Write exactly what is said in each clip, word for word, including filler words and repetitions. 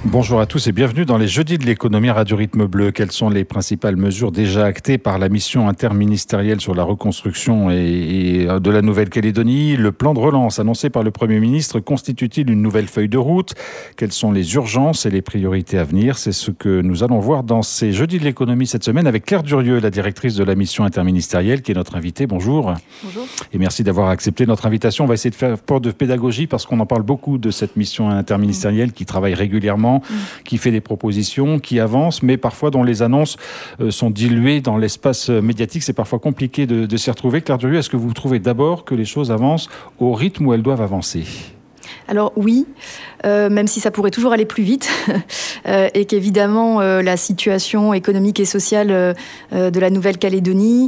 Bonjour à tous et bienvenue dans les Jeudis de l'économie Radio Rythme Bleu. Quelles sont les principales mesures déjà actées par la mission interministérielle sur la reconstruction et, et de la Nouvelle-Calédonie? Le plan de relance annoncé par le Premier ministre constitue-t-il une nouvelle feuille de route? Quelles sont les urgences et les priorités à venir? C'est ce que nous allons voir dans ces Jeudis de l'économie cette semaine avec Claire Durieux, la directrice de la mission interministérielle, qui est notre invitée. Bonjour. Bonjour. Et merci d'avoir accepté notre invitation. On va essayer de faire preuve de pédagogie parce qu'on en parle beaucoup de cette mission interministérielle qui travaille régulièrement, qui fait des propositions, qui avance, mais parfois dont les annonces euh, sont diluées dans l'espace médiatique. C'est parfois compliqué de, de s'y retrouver. Claire Durieux, est-ce que vous trouvez d'abord que les choses avancent au rythme où elles doivent avancer ? Alors oui, euh, même si ça pourrait toujours aller plus vite, euh, et qu'évidemment euh, la situation économique et sociale euh, de la Nouvelle-Calédonie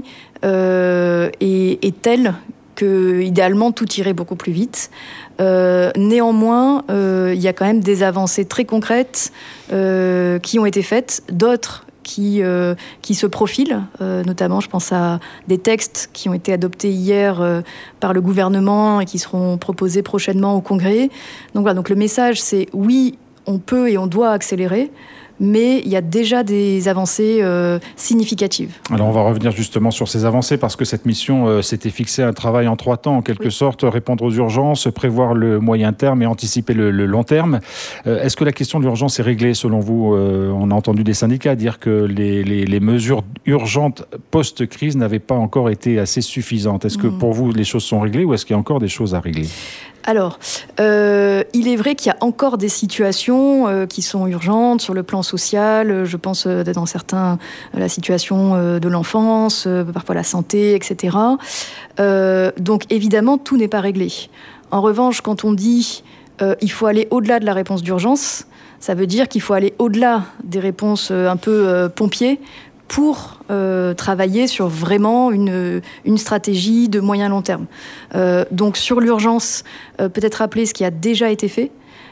euh, est, est telle que idéalement tout irait beaucoup plus vite. Euh, néanmoins, euh, il y a quand même des avancées très concrètes euh, qui ont été faites, d'autres qui, euh, qui se profilent, euh, notamment je pense à des textes qui ont été adoptés hier euh, par le gouvernement et qui seront proposés prochainement au Congrès. Donc voilà, donc le message c'est oui, on peut et on doit accélérer, mais il y a déjà des avancées euh, significatives. Alors on va revenir justement sur ces avancées parce que cette mission euh, s'était fixée un travail en trois temps en quelque oui. sorte, répondre aux urgences, prévoir le moyen terme et anticiper le, le long terme. Euh, est-ce que la question de l'urgence est réglée selon vous? euh, On a entendu des syndicats dire que les, les, les mesures urgentes post-crise n'avaient pas encore été assez suffisantes. Est-ce que mmh. pour vous les choses sont réglées ou est-ce qu'il y a encore des choses à régler? Alors, euh, il est vrai qu'il y a encore des situations euh, qui sont urgentes sur le plan social. Je pense euh, dans certains euh, la situation euh, de l'enfance, euh, parfois la santé, et cetera. Euh, donc évidemment, tout n'est pas réglé. En revanche, quand on dit euh, il faut aller au-delà de la réponse d'urgence, ça veut dire qu'il faut aller au-delà des réponses euh, un peu euh, pompiers pour euh, travailler sur vraiment une, une stratégie de moyen long terme. Euh, donc sur l'urgence, euh, peut-être rappeler ce qui a déjà été fait.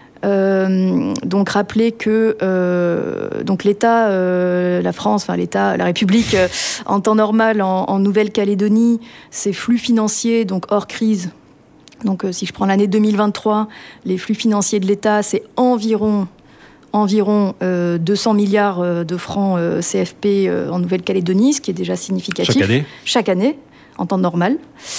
Euh, donc rappeler que euh, donc l'État, euh, la France, enfin l'État, la République, euh, en temps normal, en, en Nouvelle-Calédonie, ces flux financiers, donc hors crise. Donc euh, si je prends l'année deux mille vingt-trois, les flux financiers de l'État, c'est environ environ euh, deux cents milliards de francs euh, C F P euh, en Nouvelle-Calédonie, ce qui est déjà significatif. Chaque année Chaque année, en temps normal.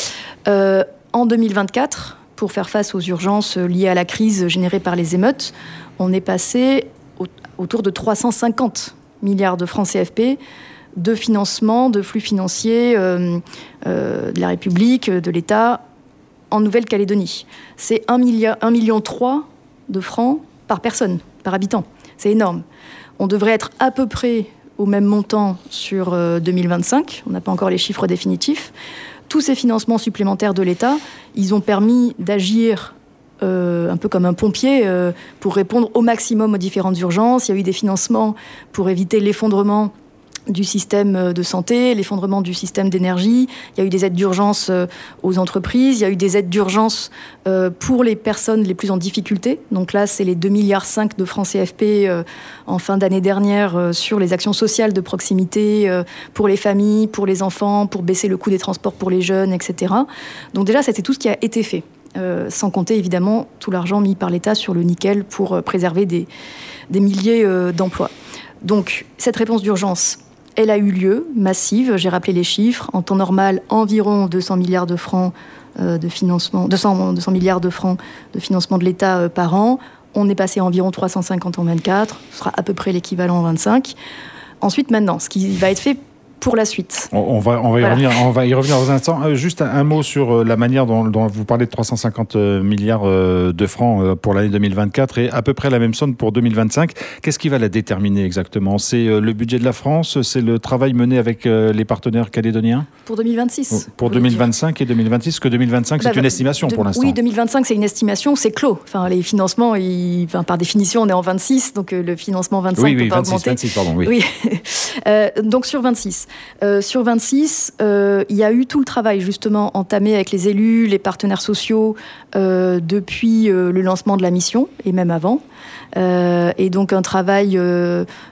Euh, en deux mille vingt-quatre, pour faire face aux urgences liées à la crise générée par les émeutes, on est passé au, autour de trois cent cinquante milliards de francs C F P de financement, de flux financiers euh, euh, de la République, de l'État, en Nouvelle-Calédonie. C'est un milliard, un million trois de francs par personne, par habitant. C'est énorme. On devrait être à peu près au même montant sur euh, deux mille vingt-cinq. On n'a pas encore les chiffres définitifs. Tous ces financements supplémentaires de l'État, ils ont permis d'agir euh, un peu comme un pompier euh, pour répondre au maximum aux différentes urgences. Il y a eu des financements pour éviter l'effondrement du système de santé, l'effondrement du système d'énergie. Il y a eu des aides d'urgence aux entreprises. Il y a eu des aides d'urgence pour les personnes les plus en difficulté. Donc là, c'est les deux virgule cinq milliards de francs C F P en fin d'année dernière sur les actions sociales de proximité pour les familles, pour les enfants, pour baisser le coût des transports pour les jeunes, et cetera. Donc déjà, c'était tout ce qui a été fait. Euh, sans compter évidemment tout l'argent mis par l'État sur le nickel pour préserver des, des milliers euh, d'emplois. Donc cette réponse d'urgence, elle a eu lieu, massive, j'ai rappelé les chiffres. En temps normal, environ deux cents milliards de francs euh, de financement, deux cents, deux cents milliards de francs de financement de l'État euh, par an. On est passé à environ trois cent cinquante en vingt-quatre, ce sera à peu près l'équivalent en vingt-cinq. Ensuite, maintenant, ce qui va être fait pour la suite. On, on, va, on, va, y voilà. revenir, on va y revenir dans un instant. Euh, juste un, un mot sur la manière dont, dont vous parlez de trois cent cinquante milliards de francs pour l'année deux mille vingt-quatre et à peu près la même somme pour deux mille vingt-cinq. Qu'est-ce qui va la déterminer exactement? C'est le budget de la France? C'est le travail mené avec les partenaires calédoniens? Pour deux mille vingt-six. Pour deux mille vingt-cinq et deux mille vingt-six, que deux mille vingt-cinq, bah, c'est une estimation de, pour l'instant. Oui, deux mille vingt-cinq, c'est une estimation, c'est clos. Enfin, les financements, ils, enfin, par définition, on est en vingt-six, donc euh, le financement vingt-cinq oui, peut oui, pas vingt-six, augmenter. vingt-six, pardon, oui. oui. euh, donc sur vingt-six. Euh, sur vingt-six, euh, il y a eu tout le travail justement entamé avec les élus, les partenaires sociaux euh, depuis euh, le lancement de la mission et même avant. Euh, et donc un travail euh,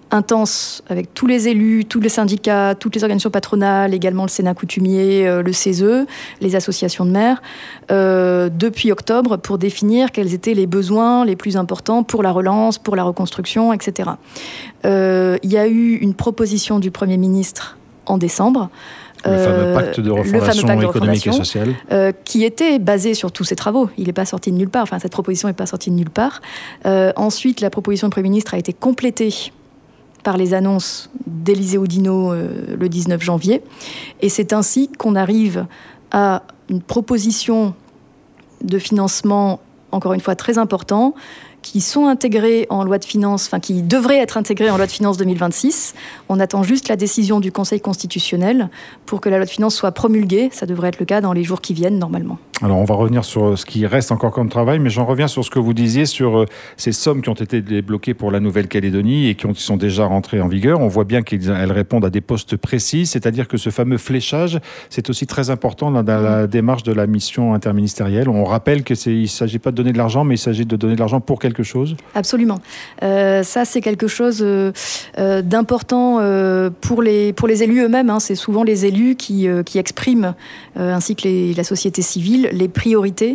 intense avec tous les élus, tous les syndicats, toutes les organisations patronales, également le Sénat coutumier, euh, le C E S E, les associations de maires, euh, depuis octobre, pour définir quels étaient les besoins les plus importants pour la relance, pour la reconstruction, et cetera. Euh, il y a eu une proposition du Premier ministre en décembre. Le fameux pacte de refondation pacte de économique et sociale. Euh, qui était basé sur tous ces travaux. Il n'est pas sorti de nulle part. Enfin, cette proposition n'est pas sortie de nulle part. Euh, ensuite, la proposition du Premier ministre a été complétée par les annonces d'Élisée Oudinot euh, le dix-neuf janvier. Et c'est ainsi qu'on arrive à une proposition de financement, encore une fois, très important, qui sont intégrés en loi de finances, enfin qui devraient être intégrés en loi de finances deux mille vingt-six. On attend juste la décision du Conseil constitutionnel pour que la loi de finances soit promulguée. Ça devrait être le cas dans les jours qui viennent, normalement. Alors, on va revenir sur ce qui reste encore comme travail, mais j'en reviens sur ce que vous disiez sur ces sommes qui ont été débloquées pour la Nouvelle-Calédonie et qui, ont, qui sont déjà rentrées en vigueur. On voit bien qu'elles répondent à des postes précis, c'est-à-dire que ce fameux fléchage, c'est aussi très important dans la démarche de la mission interministérielle. On rappelle qu'il ne s'agit pas de donner de l'argent, mais il s'agit de donner de l'argent pour quelque chose. Absolument. Euh, ça, c'est quelque chose euh, euh, d'important euh, pour, les, pour les élus eux-mêmes. Hein. C'est souvent les élus qui, euh, qui expriment, euh, ainsi que les, la société civile, les priorités.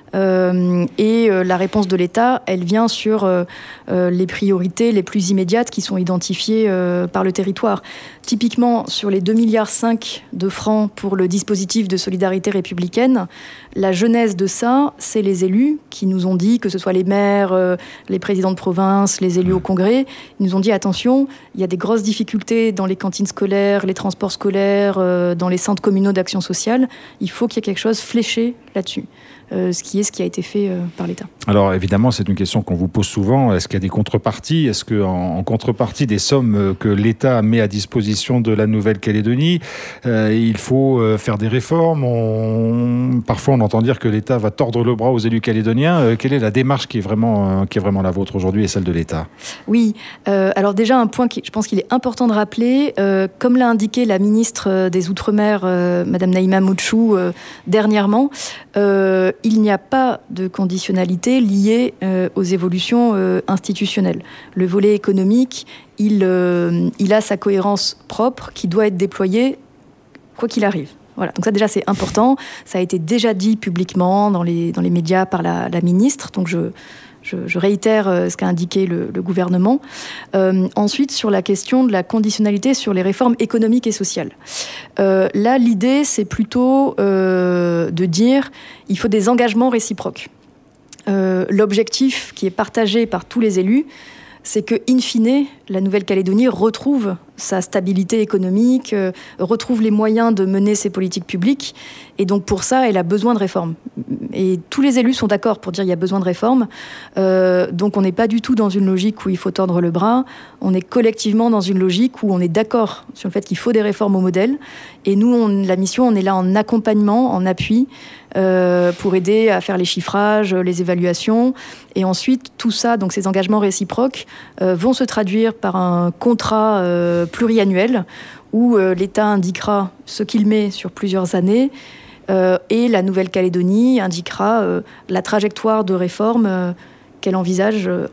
Euh, et euh, la réponse de l'État, elle vient sur euh, euh, les priorités les plus immédiates qui sont identifiées euh, par le territoire. Typiquement, sur les deux virgule cinq milliards de francs pour le dispositif de solidarité républicaine, la genèse de ça, c'est les élus qui nous ont dit, que ce soit les maires, euh, les présidents de province, les élus au Congrès, ils nous ont dit attention, il y a des grosses difficultés dans les cantines scolaires, les transports scolaires, euh, dans les centres communaux d'action sociale. Il faut qu'il y ait quelque chose fléché là-dessus. Euh, ce qui est ce qui a été fait euh, par l'État. Alors évidemment, c'est une question qu'on vous pose souvent. Est-ce qu'il y a des contreparties ? Est-ce qu'en en contrepartie des sommes que l'État met à disposition de la Nouvelle-Calédonie, euh, il faut euh, faire des réformes ? on... Parfois, on entend dire que l'État va tordre le bras aux élus calédoniens. Euh, quelle est la démarche qui est vraiment, euh, qui est vraiment la vôtre aujourd'hui et celle de l'État ? Oui. Euh, alors déjà, un point qui, je pense qu'il est important de rappeler, euh, comme l'a indiqué la ministre des Outre-mer, euh, Madame Naïma Moutchou, euh, dernièrement, euh, il n'y a pas de conditionnalité liée euh, aux évolutions euh, institutionnelles. Le volet économique, il, euh, il a sa cohérence propre qui doit être déployée quoi qu'il arrive. Voilà. Donc ça déjà c'est important. Ça a été déjà dit publiquement dans les, dans les médias par la, la ministre. Donc je, je, je réitère euh, ce qu'a indiqué le, le gouvernement. Euh, ensuite, sur la question de la conditionnalité sur les réformes économiques et sociales. Euh, là, l'idée, c'est plutôt euh, de dire il faut des engagements réciproques. Euh, l'objectif qui est partagé par tous les élus, c'est que, in fine, la Nouvelle-Calédonie retrouve sa stabilité économique, euh, retrouve les moyens de mener ses politiques publiques. Et donc, pour ça, elle a besoin de réformes. Et tous les élus sont d'accord pour dire qu'il y a besoin de réformes. Euh, donc, on n'est pas du tout dans une logique où il faut tordre le bras. On est collectivement dans une logique où on est d'accord sur le fait qu'il faut des réformes au modèle. Et nous, on, la mission, on est là en accompagnement, en appui, euh, pour aider à faire les chiffrages, les évaluations. Et ensuite, tout ça, donc ces engagements réciproques, euh, vont se traduire par un contrat euh, pluriannuel où euh, l'État indiquera ce qu'il met sur plusieurs années euh, et la Nouvelle-Calédonie indiquera euh, la trajectoire de réforme euh, qu'elle envisage euh,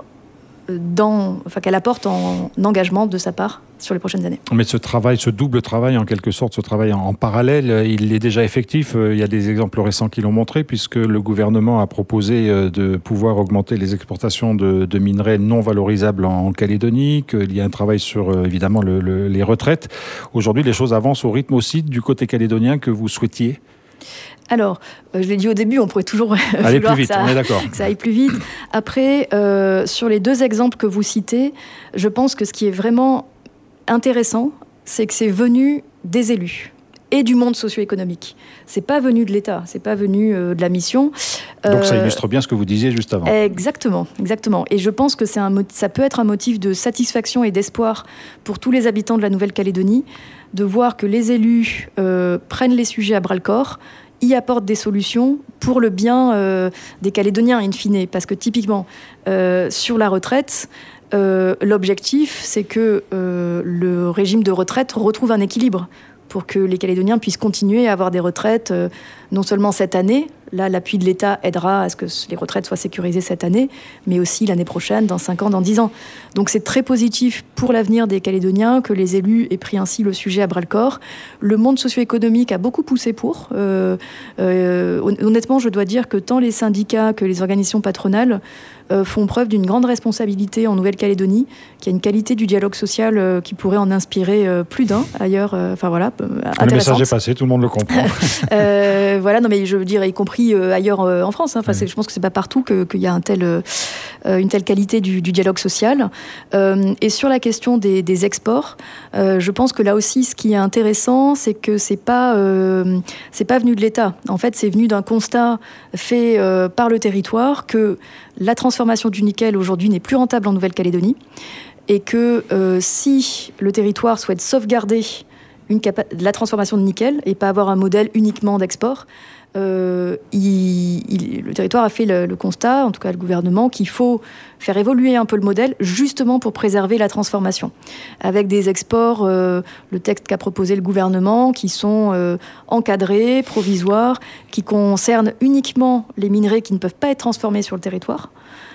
dans, enfin, qu'elle apporte en engagement de sa part sur les prochaines années. Mais ce travail, ce double travail, en quelque sorte, ce travail en, en parallèle, il est déjà effectif. Il y a des exemples récents qui l'ont montré, puisque le gouvernement a proposé de pouvoir augmenter les exportations de, de minerais non valorisables en, en Calédonie, qu'il y a un travail sur, évidemment, le, le, les retraites. Aujourd'hui, les choses avancent au rythme aussi du côté calédonien que vous souhaitiez ? Alors, euh, je l'ai dit au début, on pourrait toujours aller plus vite, que ça, on est d'accord. que ça aille plus vite. Après, euh, sur les deux exemples que vous citez, je pense que ce qui est vraiment intéressant, c'est que c'est venu des élus et du monde socio-économique. C'est pas venu de l'État, c'est pas venu euh, de la mission. Euh, Donc ça illustre bien ce que vous disiez juste avant. Exactement, exactement. Et je pense que c'est un, ça peut être un motif de satisfaction et d'espoir pour tous les habitants de la Nouvelle-Calédonie de voir que les élus euh, prennent les sujets à bras-le-corps, y apportent des solutions pour le bien euh, des Calédoniens, in fine. Parce que typiquement, euh, sur la retraite, euh, l'objectif, c'est que euh, le régime de retraite retrouve un équilibre pour que les Calédoniens puissent continuer à avoir des retraites euh, non seulement cette année, là l'appui de l'État aidera à ce que les retraites soient sécurisées cette année, mais aussi l'année prochaine, dans cinq ans, dans dix ans. Donc c'est très positif pour l'avenir des Calédoniens que les élus aient pris ainsi le sujet à bras-le-corps. Le monde socio-économique a beaucoup poussé pour. Euh, euh, honnêtement, je dois dire que tant les syndicats que les organisations patronales euh, font preuve d'une grande responsabilité en Nouvelle-Calédonie, qu'il y a une qualité du dialogue social euh, qui pourrait en inspirer euh, plus d'un ailleurs. Enfin euh, voilà, euh, le message est passé, tout le monde le comprend. euh, voilà, non mais je veux dire, y compris euh, ailleurs euh, en France. Hein. Enfin, mmh. je pense que c'est pas partout que, qu'il y a un tel, euh, une telle qualité du, du dialogue social. Euh, et sur la question des, des exports, euh, je pense que là aussi, ce qui est intéressant, c'est que c'est pas, euh, c'est pas venu de l'État. En fait, c'est venu d'un constat fait euh, par le territoire que la transformation du nickel aujourd'hui n'est plus rentable en Nouvelle-Calédonie et que euh, si le territoire souhaite sauvegarder une capa- la transformation de nickel et pas avoir un modèle uniquement d'export, euh, il, il, le territoire a fait le, le constat, en tout cas le gouvernement, qu'il faut faire évoluer un peu le modèle justement pour préserver la transformation. Avec des exports, euh, le texte qu'a proposé le gouvernement, qui sont euh, encadrés, provisoires, qui concernent uniquement les minerais qui ne peuvent pas être transformés sur le territoire.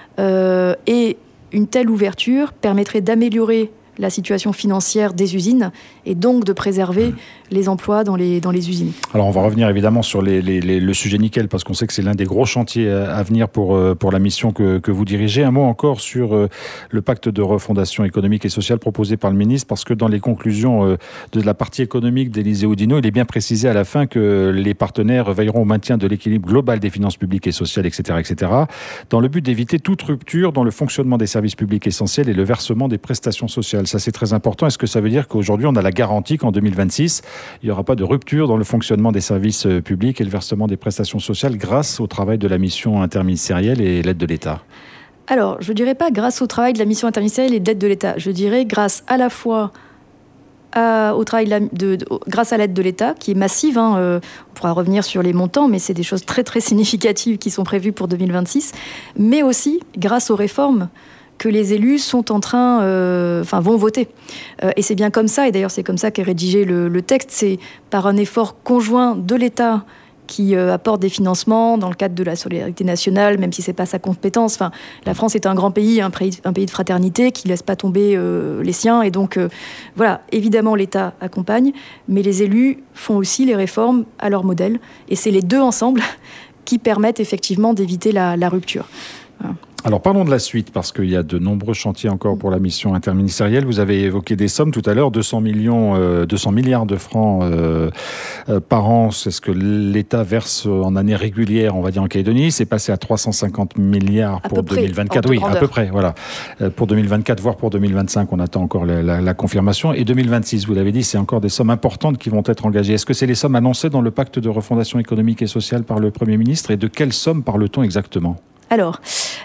Euh, et une telle ouverture permettrait d'améliorer la situation financière des usines et donc de préserver mmh. les emplois dans les, dans les usines. Alors on va revenir évidemment sur les, les, les, le sujet nickel parce qu'on sait que c'est l'un des gros chantiers à venir pour, pour la mission que, que vous dirigez. Un mot encore sur le pacte de refondation économique et sociale proposé par le ministre, parce que dans les conclusions de la partie économique d'Élisée Oudinot, il est bien précisé à la fin que les partenaires veilleront au maintien de l'équilibre global des finances publiques et sociales, et cetera, et cetera, dans le but d'éviter toute rupture dans le fonctionnement des services publics essentiels et le versement des prestations sociales. Ça, c'est très important. Est-ce que ça veut dire qu'aujourd'hui, on a la garantie qu'en deux mille vingt-six, il n'y aura pas de rupture dans le fonctionnement des services publics et le versement des prestations sociales grâce au travail de la mission interministérielle et l'aide de l'État ? Alors, je ne dirais pas grâce au travail de la mission interministérielle et de l'aide de l'État. Je dirais grâce à la fois à, au travail de, la, de, de grâce à l'aide de l'État, qui est massive. Hein, euh, on pourra revenir sur les montants, mais c'est des choses très, très significatives qui sont prévues pour deux mille vingt-six. Mais aussi grâce aux réformes que les élus sont en train, euh, enfin vont voter. Euh, et c'est bien comme ça, et d'ailleurs c'est comme ça qu'est rédigé le, le texte, c'est par un effort conjoint de l'État qui euh, apporte des financements dans le cadre de la solidarité nationale, même si c'est pas sa compétence. Enfin, la France est un grand pays, un pays, un pays de fraternité qui laisse pas tomber euh, les siens, et donc euh, voilà, évidemment l'État accompagne, mais les élus font aussi les réformes à leur modèle, et c'est les deux ensemble qui permettent effectivement d'éviter la, la rupture. Voilà. Alors parlons de la suite, parce qu'il y a de nombreux chantiers encore pour la mission interministérielle. Vous avez évoqué des sommes tout à l'heure, deux cents millions, euh, deux cents milliards de francs euh, euh, par an. C'est ce que l'État verse en année régulière, on va dire, en Calédonie. C'est passé à trois cent cinquante milliards pour deux mille vingt-quatre. Oui, à peu près, voilà. Euh, pour deux mille vingt-quatre, voire pour deux mille vingt-cinq, on attend encore la, la, la confirmation. Et deux mille vingt-six, vous l'avez dit, c'est encore des sommes importantes qui vont être engagées. Est-ce que c'est les sommes annoncées dans le pacte de refondation économique et sociale par le Premier ministre? Et de quelles sommes parle-t-on exactement? Alors,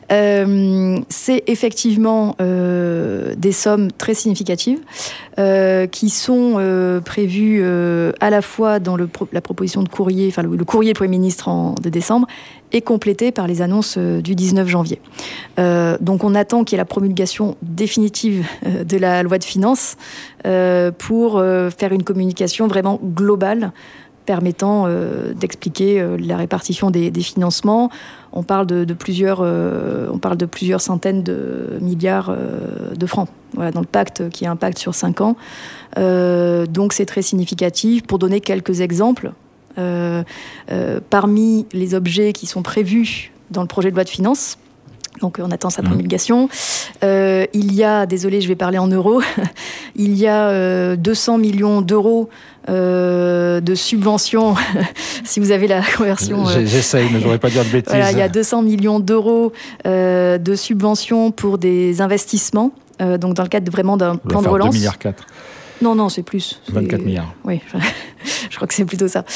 euh, c'est effectivement euh, des sommes très significatives euh, qui sont euh, prévues euh, à la fois dans le pro- la proposition de courrier, enfin le, le courrier du Premier ministre en, de décembre, et complétées par les annonces euh, du dix-neuf janvier. Euh, donc on attend qu'il y ait la promulgation définitive euh, de la loi de finances euh, pour euh, faire une communication vraiment globale permettant euh, d'expliquer euh, la répartition des, des financements. On parle de, de plusieurs, euh, on parle de plusieurs centaines de milliards euh, de francs. Voilà, dans le pacte, qui est un pacte sur cinq ans. Euh, donc c'est très significatif. Pour donner quelques exemples, euh, euh, parmi les objets qui sont prévus dans le projet de loi de finances, donc on attend sa promulgation. Euh, il y a, désolé, je vais parler en euros, il y a euh, deux cents millions d'euros euh, de subventions, si vous avez la conversion. Euh, J'essaye, mais je n'aurais pas dire de bêtises. Voilà, il y a deux cents millions d'euros euh, de subventions pour des investissements, euh, donc dans le cadre vraiment d'un plan de relance. deux milliards quatre. Non, non, c'est plus. vingt-quatre milliards. Oui, je, je crois que c'est plutôt ça.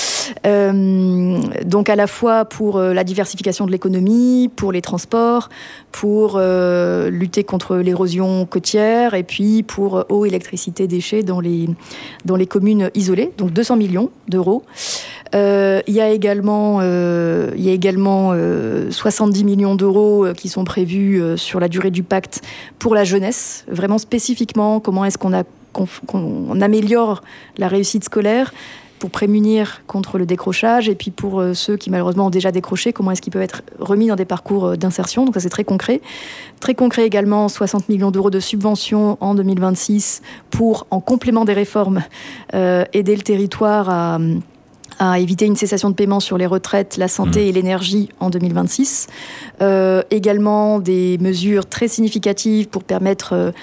Euh, donc à la fois pour euh, la diversification de l'économie, pour les transports, pour euh, lutter contre l'érosion côtière, et puis pour euh, eau, électricité, déchets dans les, dans les communes isolées. Donc deux cents millions d'euros. Euh, il y a également, euh, il y a également euh, soixante-dix millions d'euros qui sont prévus euh, sur la durée du pacte pour la jeunesse. Vraiment spécifiquement, comment est-ce qu'on a qu'on, qu'on améliore la réussite scolaire pour prémunir contre le décrochage, et puis pour euh, ceux qui malheureusement ont déjà décroché, comment est-ce qu'ils peuvent être remis dans des parcours euh, d'insertion. Donc ça c'est très concret. Très concret également, soixante millions d'euros de subventions en deux mille vingt-six pour, en complément des réformes, euh, aider le territoire à... à éviter une cessation de paiement sur les retraites, la santé et l'énergie en deux mille vingt-six. Euh, également des mesures très significatives pour permettre euh,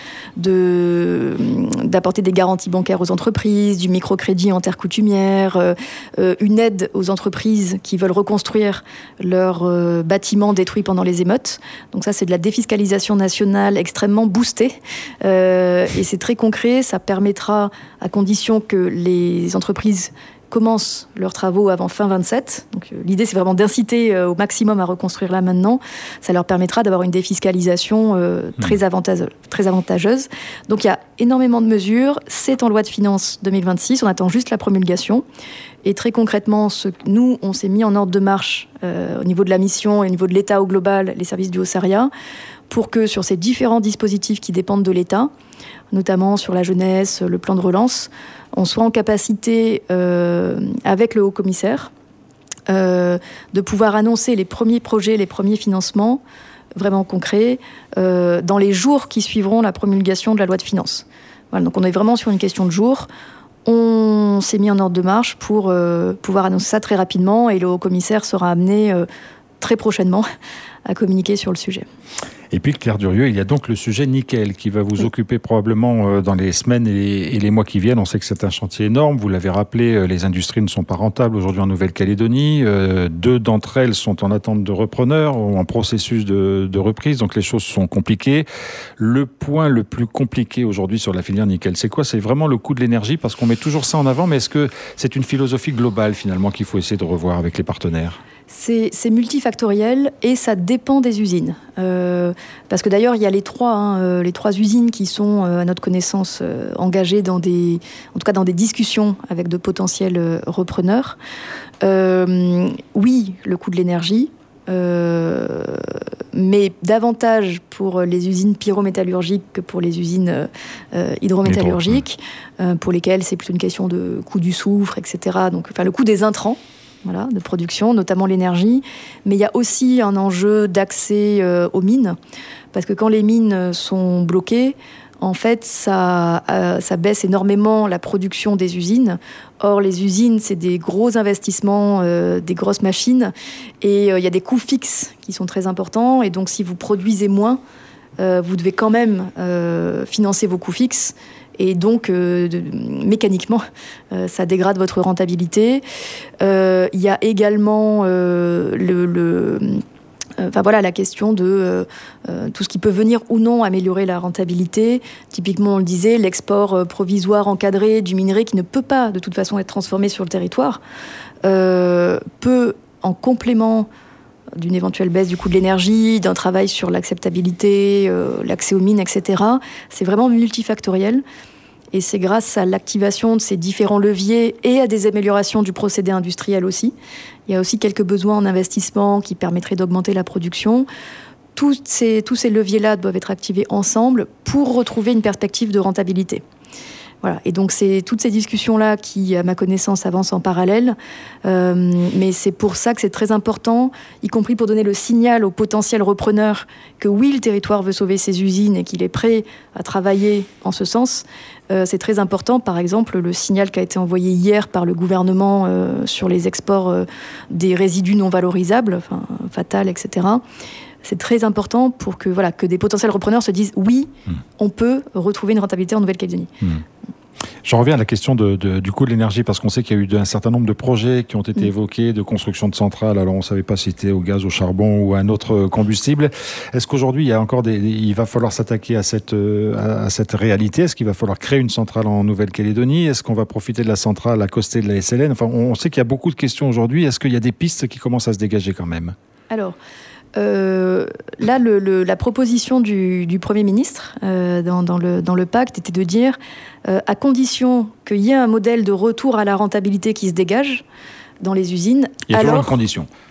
de, d'apporter des garanties bancaires aux entreprises, du microcrédit en terre coutumière, euh, euh, une aide aux entreprises qui veulent reconstruire leurs euh, bâtiments détruits pendant les émeutes. Donc ça, c'est de la défiscalisation nationale extrêmement boostée. Euh, et c'est très concret, ça permettra, à condition que les entreprises commencent leurs travaux avant fin vingt-sept. Donc, euh, l'idée, c'est vraiment d'inciter euh, au maximum à reconstruire là maintenant. Ça leur permettra d'avoir une défiscalisation euh, très, mmh. avantage, très avantageuse. Donc, il y a énormément de mesures. C'est en loi de finances deux mille vingt-six. On attend juste la promulgation. Et très concrètement, ce, nous, on s'est mis en ordre de marche euh, au niveau de la mission et au niveau de l'État au global, les services du Haut-Saria, pour que sur ces différents dispositifs qui dépendent de l'État, notamment sur la jeunesse, le plan de relance, on soit en capacité, euh, avec le haut-commissaire, euh, de pouvoir annoncer les premiers projets, les premiers financements vraiment concrets, euh, dans les jours qui suivront la promulgation de la loi de finances. Voilà, donc on est vraiment sur une question de jours. On s'est mis en ordre de marche pour euh, pouvoir annoncer ça très rapidement, et le haut-commissaire sera amené euh, très prochainement à communiquer sur le sujet. Et puis Claire Durieux, il y a donc le sujet nickel qui va vous oui. occuper probablement dans les semaines et les, et les mois qui viennent. On sait que c'est un chantier énorme, vous l'avez rappelé, les industries ne sont pas rentables aujourd'hui en Nouvelle-Calédonie. Euh, deux d'entre elles sont en attente de repreneurs ou en processus de, de reprise, donc les choses sont compliquées. Le point le plus compliqué aujourd'hui sur la filière nickel, c'est quoi ? C'est vraiment le coût de l'énergie, parce qu'on met toujours ça en avant, mais est-ce que c'est une philosophie globale finalement qu'il faut essayer de revoir avec les partenaires ? C'est, c'est multifactoriel et ça dépend des usines. Euh, parce que d'ailleurs, il y a les trois, hein, euh, les trois usines qui sont, euh, à notre connaissance, euh, engagées dans des, en tout cas dans des discussions avec de potentiels euh, repreneurs. Euh, oui, le coût de l'énergie, euh, mais davantage pour les usines pyrométallurgiques que pour les usines euh, hydrométallurgiques, euh, pour lesquelles c'est plutôt une question de coût du soufre, et cetera. Donc, enfin, le coût des intrants. Voilà, de production, notamment l'énergie. Mais il y a aussi un enjeu d'accès euh, aux mines, parce que quand les mines sont bloquées, en fait, ça, euh, ça baisse énormément la production des usines. Or, les usines, c'est des gros investissements, euh, des grosses machines, et il euh, y a des coûts fixes qui sont très importants. Et donc, si vous produisez moins, euh, vous devez quand même euh, financer vos coûts fixes. Et donc, euh, de, mécaniquement, euh, ça dégrade votre rentabilité. Il euh, y a également euh, le, le, euh, enfin, voilà, la question de euh, euh, tout ce qui peut venir ou non améliorer la rentabilité. Typiquement, on le disait, l'export euh, provisoire encadré du minerai qui ne peut pas, de toute façon, être transformé sur le territoire, euh, peut, en complément d'une éventuelle baisse du coût de l'énergie, d'un travail sur l'acceptabilité, euh, l'accès aux mines, et cetera. C'est vraiment multifactoriel. Et c'est grâce à l'activation de ces différents leviers et à des améliorations du procédé industriel aussi. Il y a aussi quelques besoins en investissement qui permettraient d'augmenter la production. Tous ces, tous ces leviers-là doivent être activés ensemble pour retrouver une perspective de rentabilité. Voilà. Et donc, c'est toutes ces discussions-là qui, à ma connaissance, avancent en parallèle. Euh, mais c'est pour ça que c'est très important, y compris pour donner le signal aux potentiels repreneurs que oui, le territoire veut sauver ses usines et qu'il est prêt à travailler en ce sens. Euh, c'est très important, par exemple, le signal qui a été envoyé hier par le gouvernement euh, sur les exports euh, des résidus non valorisables, enfin, fatals, et cetera. C'est très important pour que, voilà, que des potentiels repreneurs se disent oui, mmh. on peut retrouver une rentabilité en Nouvelle-Calédonie. Mmh. J'en reviens à la question de, de, du coût de l'énergie, parce qu'on sait qu'il y a eu un certain nombre de projets qui ont été mmh. évoqués, de construction de centrales. Alors, on ne savait pas si c'était au gaz, au charbon ou à un autre combustible. Est-ce qu'aujourd'hui, il y a encore des, il va falloir s'attaquer à cette, à, à cette réalité ? Est-ce qu'il va falloir créer une centrale en Nouvelle-Calédonie ? Est-ce qu'on va profiter de la centrale à côté de la S L N ? Enfin, on sait qu'il y a beaucoup de questions aujourd'hui. Est-ce qu'il y a des pistes qui commencent à se dégager quand même ? Alors, Euh, là, le, le, la proposition du, du Premier ministre euh, dans, dans, le, dans le pacte était de dire, euh, à condition qu'il y ait un modèle de retour à la rentabilité qui se dégage dans les usines. Il y a alors, toujours une condition.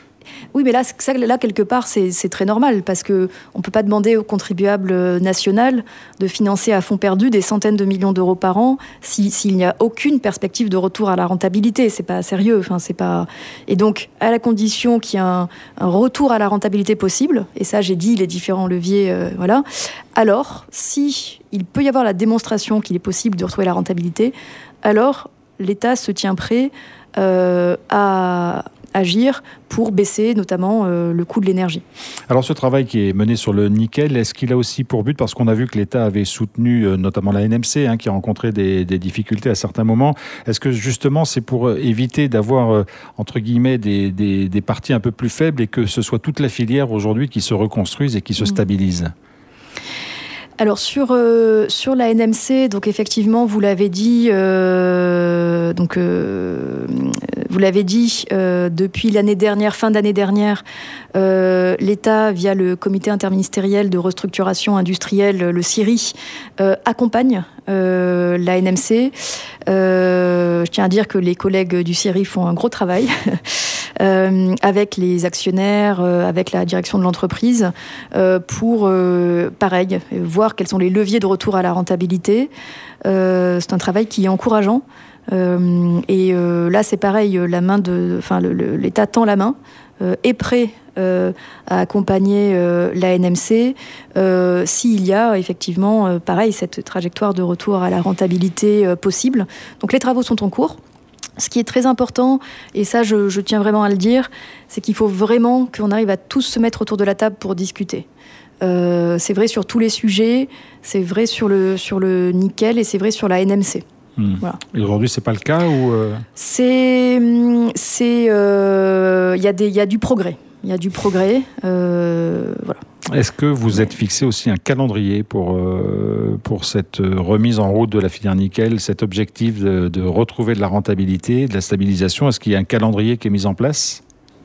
Oui, mais là, ça, là quelque part, c'est, c'est très normal, parce qu'on ne peut pas demander au contribuable national de financer à fonds perdu des centaines de millions d'euros par an si, s'il n'y a aucune perspective de retour à la rentabilité. C'est pas sérieux. Enfin, c'est pas... Et donc, à la condition qu'il y ait un, un retour à la rentabilité possible, et ça, j'ai dit les différents leviers, euh, voilà, alors, si il peut y avoir la démonstration qu'il est possible de retrouver la rentabilité, alors l'État se tient prêt euh, à agir pour baisser notamment euh, le coût de l'énergie. Alors ce travail qui est mené sur le nickel, est-ce qu'il a aussi pour but, parce qu'on a vu que l'État avait soutenu euh, notamment la N M C, hein, qui a rencontré des, des difficultés à certains moments, est-ce que justement c'est pour éviter d'avoir euh, entre guillemets des, des, des parties un peu plus faibles et que ce soit toute la filière aujourd'hui qui se reconstruise et qui se stabilise ? Alors sur euh, sur la N M C, donc effectivement vous l'avez dit, euh, donc euh, vous l'avez dit euh, depuis l'année dernière, fin d'année dernière, euh, l'État via le comité interministériel de restructuration industrielle, le C I R I, euh, accompagne euh, la N M C. Euh, je tiens à dire que les collègues du C I R I font un gros travail. Euh, avec les actionnaires, euh, avec la direction de l'entreprise, euh, pour, euh, pareil, voir quels sont les leviers de retour à la rentabilité. Euh, c'est un travail qui est encourageant. Euh, et euh, là, c'est pareil, la main de, enfin, le, le, l'État tend la main, euh, est prêt euh, à accompagner euh, la N M C euh, s'il y a effectivement, euh, pareil, cette trajectoire de retour à la rentabilité euh, possible. Donc les travaux sont en cours. Ce qui est très important, et ça je, je tiens vraiment à le dire, c'est qu'il faut vraiment qu'on arrive à tous se mettre autour de la table pour discuter. Euh, c'est vrai sur tous les sujets, c'est vrai sur le, sur le nickel et c'est vrai sur la N M C. Mmh. Voilà. Et aujourd'hui, c'est pas le cas ou euh... C'est, c'est, euh, y a des, y a du progrès. Il y a du progrès. Euh, voilà. Est-ce que vous êtes fixé aussi un calendrier pour, euh, pour cette remise en route de la filière nickel, cet objectif de, de retrouver de la rentabilité, de la stabilisation? Est-ce qu'il y a un calendrier qui est mis en place?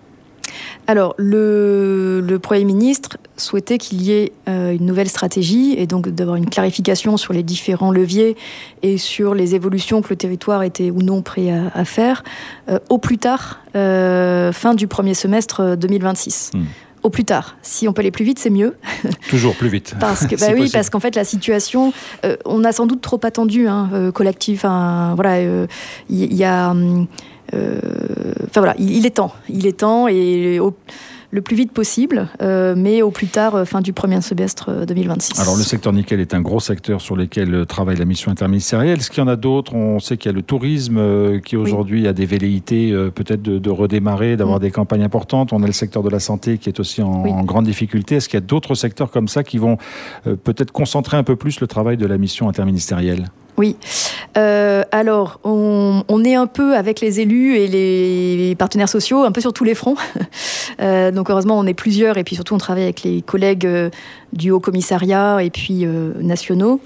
Alors, le, le Premier ministre souhaitait qu'il y ait euh, une nouvelle stratégie et donc d'avoir une clarification sur les différents leviers et sur les évolutions que le territoire était ou non prêt à, à faire, euh, au plus tard, euh, fin du premier semestre deux mille vingt-six. Mmh. Au plus tard. Si on peut aller plus vite, c'est mieux. Toujours plus vite. Parce que, bah oui, possible. Parce qu'en fait, la situation, euh, on a sans doute trop attendu, hein, euh, collectif. Hein, voilà, il euh, y, y a. Euh, enfin voilà, il, il est temps. Il est temps et au, le plus vite possible, euh, mais au plus tard, euh, fin du premier semestre deux mille vingt-six. Alors, le secteur nickel est un gros secteur sur lequel travaille la mission interministérielle. Est-ce qu'il y en a d'autres? On sait qu'il y a le tourisme euh, qui aujourd'hui oui. a des velléités euh, peut-être de, de redémarrer, d'avoir mmh. des campagnes importantes. On a le secteur de la santé qui est aussi en, oui. en grande difficulté. Est-ce qu'il y a d'autres secteurs comme ça qui vont euh, peut-être concentrer un peu plus le travail de la mission interministérielle? Oui. Euh, alors, on, on est un peu avec les élus et les partenaires sociaux, un peu sur tous les fronts. Euh, donc, heureusement, on est plusieurs et puis surtout, on travaille avec les collègues euh, du Haut-Commissariat et puis euh, nationaux.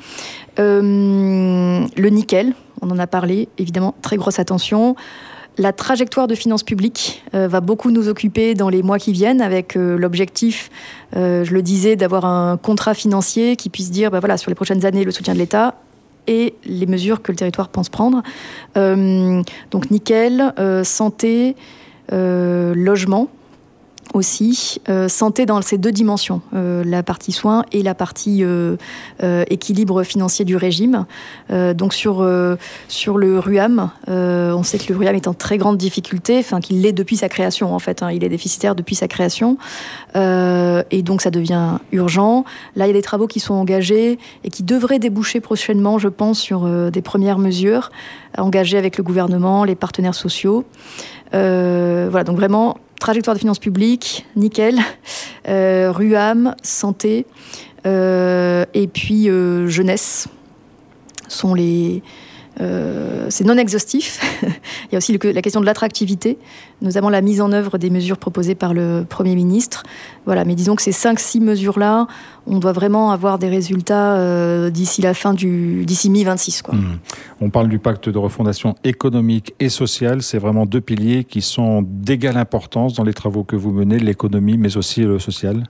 Euh, le nickel, on en a parlé, évidemment, très grosse attention. La trajectoire de finances publiques euh, va beaucoup nous occuper dans les mois qui viennent avec euh, l'objectif, euh, je le disais, d'avoir un contrat financier qui puisse dire, bah, voilà, sur les prochaines années, le soutien de l'État et les mesures que le territoire pense prendre. Euh, donc nickel, euh, santé, euh, logement aussi. Euh, santé dans ces deux dimensions, euh, la partie soins et la partie euh, euh, équilibre financier du régime. Euh, donc sur, euh, sur le R U A M, euh, on sait que le R U A M est en très grande difficulté, enfin qu'il l'est depuis sa création en fait, hein, il est déficitaire depuis sa création, euh, et donc ça devient urgent. Là il y a des travaux qui sont engagés et qui devraient déboucher prochainement, je pense, sur euh, des premières mesures engagées avec le gouvernement, les partenaires sociaux. Euh, voilà, donc vraiment trajectoire de finances publiques, nickel, euh, R U A M, santé, euh, et puis euh, jeunesse sont les... Euh, c'est non exhaustif. Il y a aussi le, la question de l'attractivité, notamment la mise en œuvre des mesures proposées par le Premier ministre. Voilà, mais disons que ces cinq six mesures-là, on doit vraiment avoir des résultats euh, d'ici la fin du, d'ici mi vingt-six, quoi. Mmh. On parle du pacte de refondation économique et sociale. C'est vraiment deux piliers qui sont d'égale importance dans les travaux que vous menez, l'économie, mais aussi le social.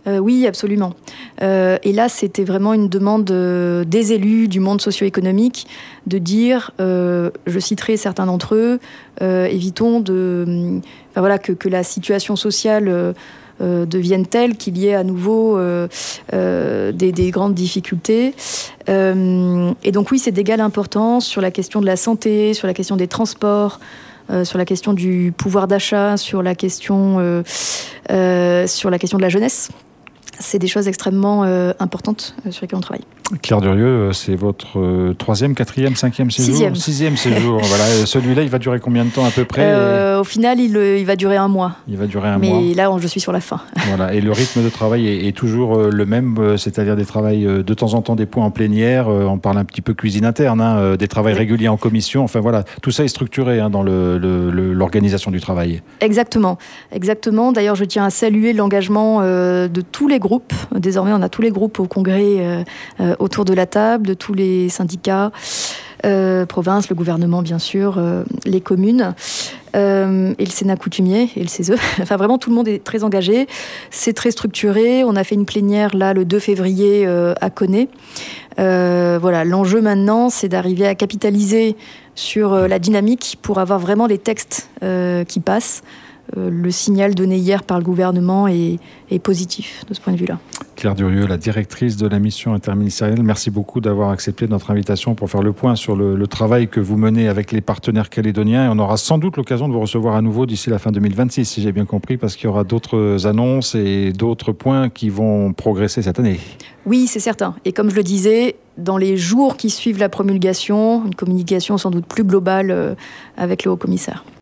Euh, oui, absolument. Euh, et là, c'était vraiment une demande euh, des élus du monde socio-économique de dire, euh, je citerai certains d'entre eux, euh, évitons de, enfin, voilà, que, que la situation sociale euh, euh, devienne telle qu'il y ait à nouveau euh, euh, des, des grandes difficultés. Euh, et donc oui, c'est d'égale importance sur la question de la santé, sur la question des transports, Euh, sur la question du pouvoir d'achat, sur la question, euh, euh, sur la question de la jeunesse. C'est des choses extrêmement euh, importantes euh, sur lesquelles on travaille. Claire Durieux, c'est votre euh, troisième, quatrième, cinquième séjour Sixième. Sixième séjour. Voilà. Celui-là, il va durer combien de temps à peu près euh, Au final, il, il va durer un mois. Il va durer un Mais mois. Mais là, je suis sur la fin. Voilà. Et le rythme de travail est, est toujours euh, le même, euh, c'est-à-dire des travails euh, de temps en temps, des points en plénière, euh, on parle un petit peu cuisine interne, hein, euh, des travails oui. réguliers en commission. Enfin voilà, tout ça est structuré hein, dans le, le, le, l'organisation du travail. Exactement. Exactement. D'ailleurs, je tiens à saluer l'engagement euh, de tous les groupes. Désormais, on a tous les groupes au congrès euh, euh, autour de la table, de tous les syndicats, euh, provinces, le gouvernement bien sûr, euh, les communes, euh, et le Sénat coutumier et le C E S E. Enfin vraiment tout le monde est très engagé, c'est très structuré. On a fait une plénière là le deux février euh, à Connay. Euh, voilà, l'enjeu maintenant c'est d'arriver à capitaliser sur euh, la dynamique pour avoir vraiment les textes euh, qui passent. Euh, le signal donné hier par le gouvernement est, est positif de ce point de vue-là. Claire Durieux, la directrice de la mission interministérielle, merci beaucoup d'avoir accepté notre invitation pour faire le point sur le, le travail que vous menez avec les partenaires calédoniens. Et on aura sans doute l'occasion de vous recevoir à nouveau d'ici la fin deux mille vingt-six, si j'ai bien compris, parce qu'il y aura d'autres annonces et d'autres points qui vont progresser cette année. Oui, c'est certain. Et comme je le disais, dans les jours qui suivent la promulgation, une communication sans doute plus globale euh, avec le haut-commissaire.